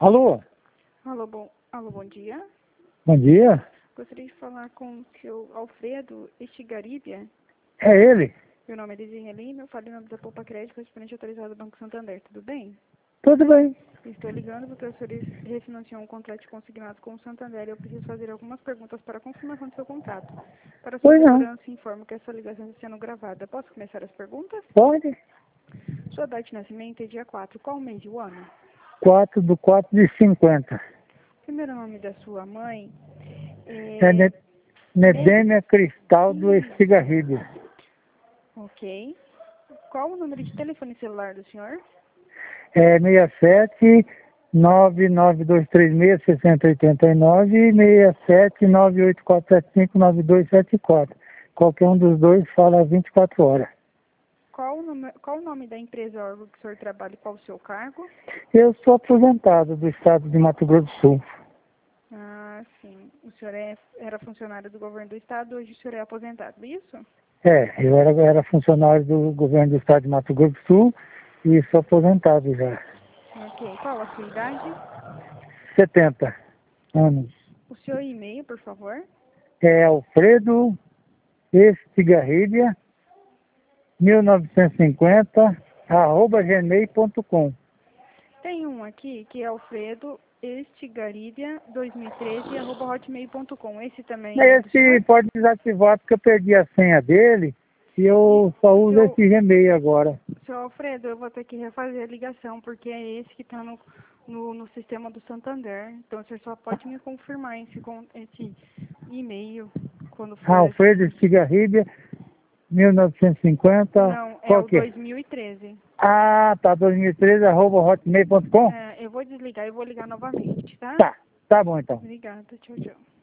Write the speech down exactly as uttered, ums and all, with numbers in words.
Alô? Alô, bom, alô, bom dia. Bom dia. Gostaria de falar com o seu Alfredo Estigaribia. É ele? Meu nome é Lizinha Lima, eu falo em nome da Poupa Crédito, correspondente autorizado do Banco Santander. Tudo bem? Tudo bem. Estou ligando porque o senhor refinanciou um contrato consignado com o Santander e eu preciso fazer algumas perguntas para a confirmação do seu contrato. Para sua Pois não. segurança, informo que essa ligação está sendo gravada. Posso começar as perguntas? Pode. Sua data de nascimento é dia quatro. Qual o mês e o ano? quatro do quatro de cinquenta. Primeiro nome da sua mãe É é... Ne- Nedêmia Cristal do Estigarribia. Ok. Qual o número de telefone celular do senhor? É seis sete nove nove dois três seis seis zero oito nove e seis sete nove oito quatro sete cinco nove dois sete quatro. Qualquer um dos dois fala vinte e quatro horas. Qual o nome, qual o nome da empresa órgão que o senhor trabalha e qual o seu cargo? Eu sou aposentado do estado de Mato Grosso do Sul. Ah, sim. O senhor é, era funcionário do governo do estado, hoje o senhor é aposentado, isso? É, eu era, era funcionário do governo do estado de Mato Grosso do Sul e sou aposentado já. Ok. Qual a sua idade? setenta anos. O seu e-mail, por favor? É Alfredo Estigarribia, mil novecentos e cinquenta, arroba gmail ponto com. Tem um aqui que é Alfredo Estigaribia dois mil e treze, arroba hotmail ponto com. Esse também é do Esse senhor? pode desativar porque eu perdi a senha dele e eu só uso Seu, esse Gmail agora. seu Alfredo, eu vou ter que refazer a ligação, porque é esse que está no, no, no sistema do Santander. Então, o senhor só pode me confirmar esse, con- esse e-mail quando for Alfredo assim. Estigarribia, mil novecentos e cinquenta, Não, é qual o que é? dois mil e treze. Ah, tá, dois mil e treze, arroba hotmail ponto com? É, eu vou desligar e vou ligar novamente, tá? Tá, tá bom então. Obrigada, tchau, tchau.